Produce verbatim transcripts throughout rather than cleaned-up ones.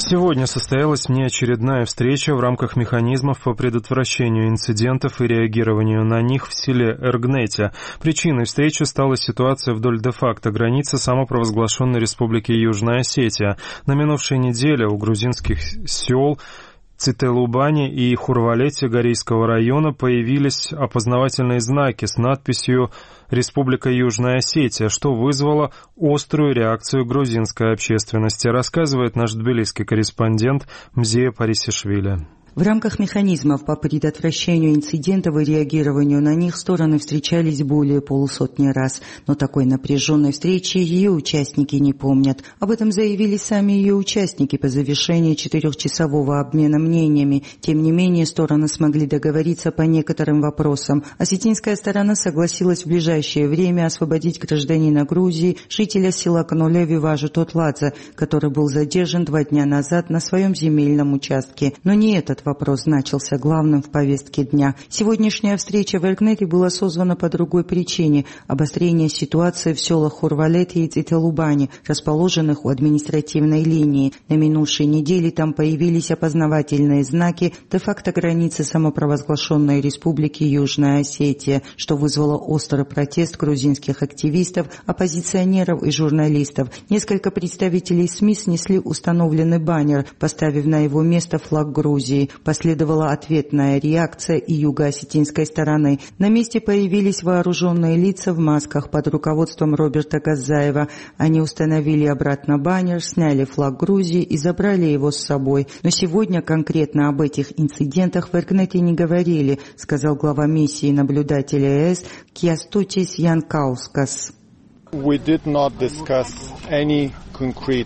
Сегодня состоялась внеочередная встреча в рамках механизмов по предотвращению инцидентов и реагированию на них в селе Эргнете. Причиной встречи стала ситуация вдоль де-факто границы самопровозглашенной Республики Южная Осетия. На минувшей неделе у грузинских сел Цителубани и Хурвалете Горейского района появились опознавательные знаки с надписью «Республика Южная Осетия», что вызвало острую реакцию грузинской общественности, рассказывает наш тбилисский корреспондент Мзея Парисишвили. В рамках механизмов по предотвращению инцидентов и реагированию на них стороны встречались более полусотни раз, но такой напряженной встречи ее участники не помнят. Об этом заявили сами ее участники по завершении четырехчасового обмена мнениями. Тем не менее, стороны смогли договориться по некоторым вопросам. Осетинская сторона согласилась в ближайшее время освободить гражданина Грузии, жителя села Канулеви Важу Тотладзе, который был задержан два дня назад на своем земельном участке. Но не этот вопрос значился главным в повестке дня. Сегодняшняя встреча в Эргнете была созвана по другой причине – обострение ситуации в селах Хурвалете и Цителубани, расположенных у административной линии. На минувшей неделе там появились опознавательные знаки де-факто границы самопровозглашенной Республики Южная Осетия, что вызвало острый протест грузинских активистов, оппозиционеров и журналистов. Несколько представителей СМИ снесли установленный баннер, поставив на его место флаг Грузии. Последовала ответная реакция и юго-осетинской стороны. На месте появились вооруженные лица в масках под руководством Роберта Газаева. Они установили обратно баннер, сняли флаг Грузии и забрали его с собой. Но сегодня конкретно об этих инцидентах в Эргнете не говорили, сказал глава миссии наблюдателя ЕС Кястутис Янкаускас. We did not discuss any concrete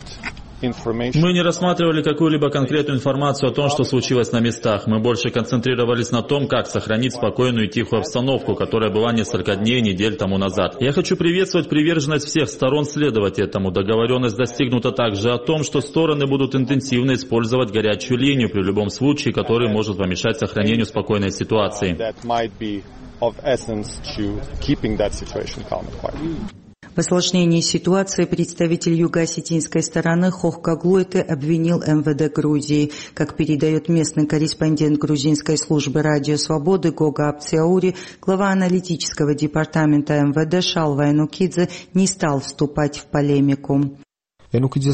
Мы не рассматривали какую-либо конкретную информацию о том, что случилось на местах. Мы больше концентрировались на том, как сохранить спокойную и тихую обстановку, которая была несколько дней, недель тому назад. Я хочу приветствовать приверженность всех сторон следовать этому. Договоренность достигнута также о том, что стороны будут интенсивно использовать горячую линию при любом случае, который может помешать сохранению спокойной ситуации. В осложнении ситуации представитель юго-осетинской стороны Хохка Глойте обвинил эм вэ дэ Грузии. Как передает местный корреспондент грузинской службы «Радио Свободы» Гога Апциаури, глава аналитического департамента эм вэ дэ Шалва Энукидзе не стал вступать в полемику. Энукидзе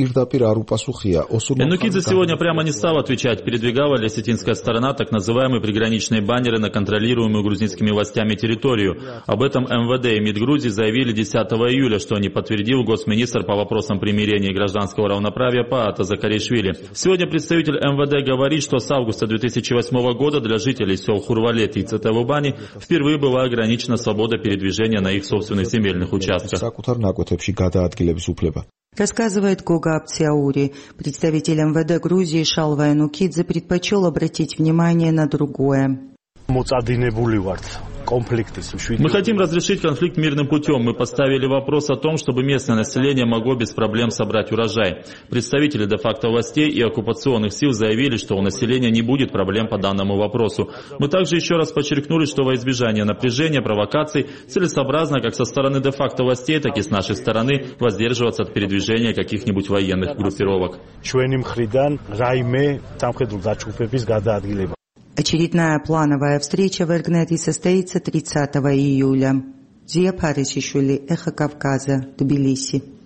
сегодня прямо не стал отвечать, передвигала ли осетинская сторона так называемые приграничные баннеры на контролируемую грузинскими властями территорию. Об этом эм вэ дэ и МИД Грузии заявили десятого июля, что не подтвердил госминистр по вопросам примирения и гражданского равноправия Паата Закаришвили. Сегодня представитель эм вэ дэ говорит, что с августа две тысячи восьмого года для жителей сел Хурвалет и Цителубани впервые была ограничена свобода передвижения на их собственных земельных участках. Рассказывает Гога Апциаури. Представитель эм вэ дэ Грузии Шалва Энукидзе предпочел обратить внимание на другое. Мы хотим разрешить конфликт мирным путем. Мы поставили вопрос о том, чтобы местное население могло без проблем собрать урожай. Представители де-факто властей и оккупационных сил заявили, что у населения не будет проблем по данному вопросу. Мы также еще раз подчеркнули, что во избежание напряжения, провокаций целесообразно как со стороны де-факто властей, так и с нашей стороны воздерживаться от передвижения каких-нибудь военных группировок. Очередная плановая встреча в Эргнете состоится тридцатого июля. Мзея Парисишвили, Эхо Кавказа, Тбилиси.